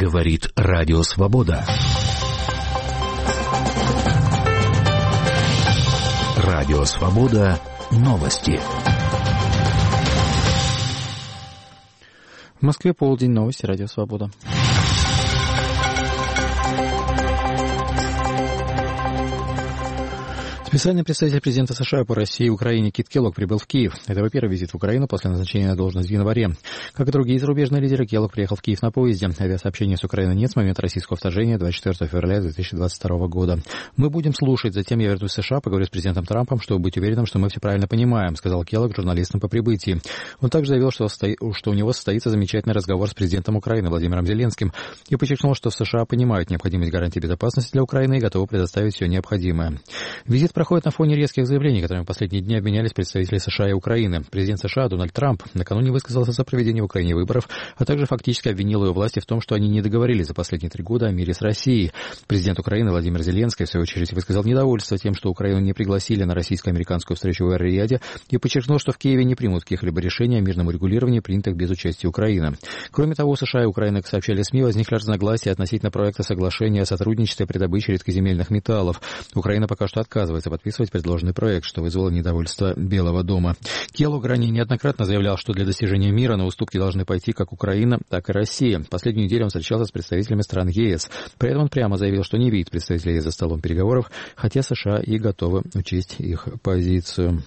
Говорит Радио Свобода. Радио Свобода. Новости. В Москве полдень, новости, Радио Свобода. Специальный представитель президента США по России и Украине Кит Келлог прибыл в Киев. Это его первый визит в Украину после назначения на должность в январе. Как и другие зарубежные лидеры, Келлог приехал в Киев на поезде. Авиасообщения с Украиной нет с момента российского вторжения 24 февраля 2022 года. «Мы будем слушать, затем я вернусь в США, поговорю с президентом Трампом, чтобы быть уверенным, что мы все правильно понимаем», сказал Келлог журналистам по прибытии. Он также заявил, что у него состоится замечательный разговор с президентом Украины Владимиром Зеленским и подчеркнул, что в США понимают необходимость гарантии безопасности для Украины и готовы предоставить все необходимое. Визит проходит на фоне резких заявлений, которыми в последние дни обменялись представители США и Украины. Президент США Дональд Трамп накануне высказался за проведение в Украине выборов, а также фактически обвинил ее власти в том, что они не договорились за последние 3 года о мире с Россией. Президент Украины Владимир Зеленский, в свою очередь, высказал недовольство тем, что Украину не пригласили на российско-американскую встречу в Эр-Рияде и подчеркнул, что в Киеве не примут каких-либо решений о мирном урегулировании, принятых без участия Украины. Кроме того, США и Украина, как сообщали СМИ, возникли разногласия относительно проекта соглашения о сотрудничестве при добыче редкоземельных металлов. Украина пока что отказывается подписывать предложенный проект, что вызвало недовольство Белого дома. Келлог ранее неоднократно заявлял, что для достижения мира на уступки должны пойти как Украина, так и Россия. Последнюю неделю он встречался с представителями стран ЕС. При этом он прямо заявил, что не видит представителей ЕС за столом переговоров, хотя США и готовы учесть их позицию.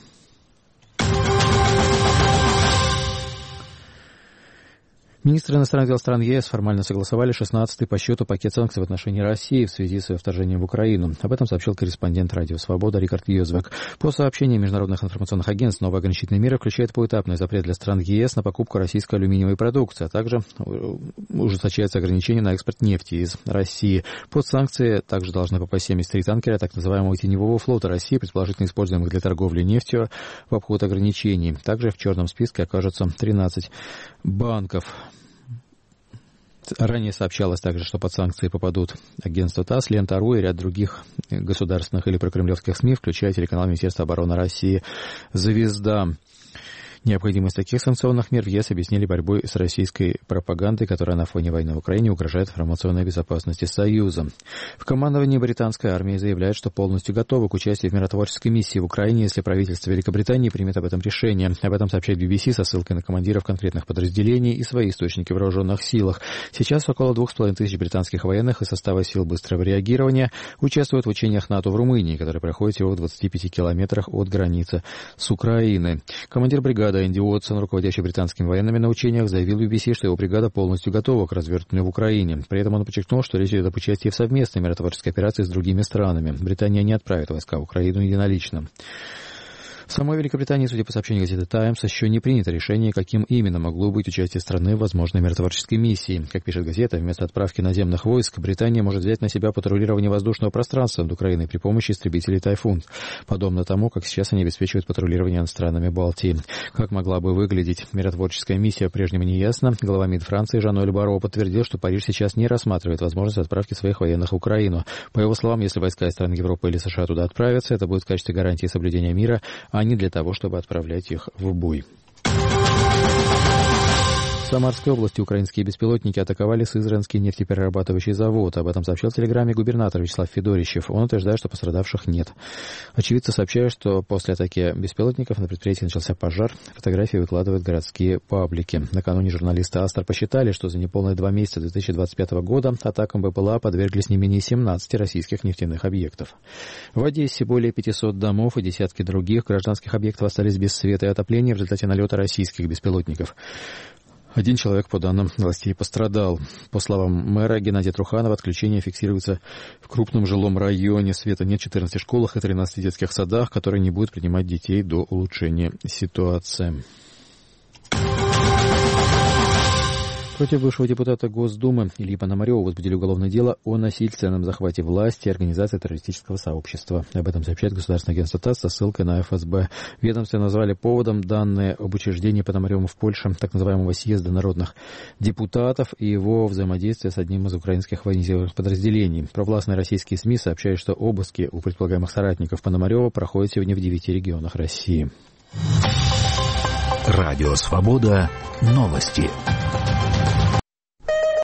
Министры иностранных дел стран ЕС формально согласовали 16-й по счету пакет санкций в отношении России в связи с ее вторжением в Украину. Об этом сообщил корреспондент Радио Свобода Рикард Юзвек. По сообщению международных информационных агентств, новые ограничительные меры включают поэтапный запрет для стран ЕС на покупку российской алюминиевой продукции, а также ужесточаются ограничения на экспорт нефти из России. Под санкции также должны попасть 73 танкера так называемого теневого флота России, предположительно используемых для торговли нефтью в обход ограничений. Также в черном списке окажутся 13 банков. Ранее сообщалось также, что под санкции попадут агентство ТАСС, Лента.ру и ряд других государственных или прокремлевских СМИ, включая телеканал Министерства обороны России «Звезда». Необходимость таких санкционных мер в ЕС объяснили борьбой с российской пропагандой, которая на фоне войны в Украине угрожает информационной безопасности Союза. В командовании британской армии заявляют, что полностью готовы к участию в миротворческой миссии в Украине, если правительство Великобритании примет об этом решение. Об этом сообщает BBC со ссылкой на командиров конкретных подразделений и свои источники в вооруженных силах. Сейчас около 2500 британских военных из состава сил быстрого реагирования участвуют в учениях НАТО в Румынии, которые проходят всего в 25 километрах от границы с Украиной. Командир бригады Энди Уотсон, руководящий британскими военными на учениях, заявил BBC, что его бригада полностью готова к развертыванию в Украине. При этом он подчеркнул, что речь идет об участии в совместной миротворческой операции с другими странами. Британия не отправит войска в Украину единолично. В самой Великобритании, судя по сообщению газеты «Таймс», еще не принято решение, каким именно могло быть участие страны в возможной миротворческой миссии. Как пишет газета, вместо отправки наземных войск Британия может взять на себя патрулирование воздушного пространства над Украиной при помощи истребителей «Тайфун», подобно тому, как сейчас они обеспечивают патрулирование над странами Балтии. Как могла бы выглядеть миротворческая миссия, прежнему не ясно. Глава МИД Франции Жан-Ноль Барро подтвердил, что Париж сейчас не рассматривает возможность отправки своих военных в Украину. По его словам, если войска из стран Европы или США туда отправятся, это будет в качестве гарантии соблюдения мира, а не для того, чтобы отправлять их в бой. В Самарской области украинские беспилотники атаковали Сызранский нефтеперерабатывающий завод. Об этом сообщил в телеграме губернатор Вячеслав Федорищев. Он утверждает, что пострадавших нет. Очевидцы сообщают, что после атаки беспилотников на предприятии начался пожар. Фотографии выкладывают городские паблики. Накануне журналисты Астр посчитали, что за неполные 2 месяца 2025 года атакам БПЛА подверглись не менее 17 российских нефтяных объектов. В Одессе более 500 домов и десятки других гражданских объектов остались без света и отопления в результате налета российских беспилотников. 1 человек, по данным властей, пострадал. По словам мэра Геннадия Труханова, отключение фиксируется в крупном жилом районе. Света нет в 14 школах и 13 детских садах, которые не будут принимать детей до улучшения ситуации. Против бывшего депутата Госдумы Ильи Пономарева возбудили уголовное дело о насильственном захвате власти и организации террористического сообщества. Об этом сообщает Государственное агентство ТАСС со ссылкой на ФСБ. Ведомстве назвали поводом данные об учреждении Пономаревым в Польше так называемого съезда народных депутатов и его взаимодействие с одним из украинских военизированных подразделений. Провластные российские СМИ сообщают, что обыски у предполагаемых соратников Пономарева проходят сегодня в 9 регионах России. Радио Свобода. Новости.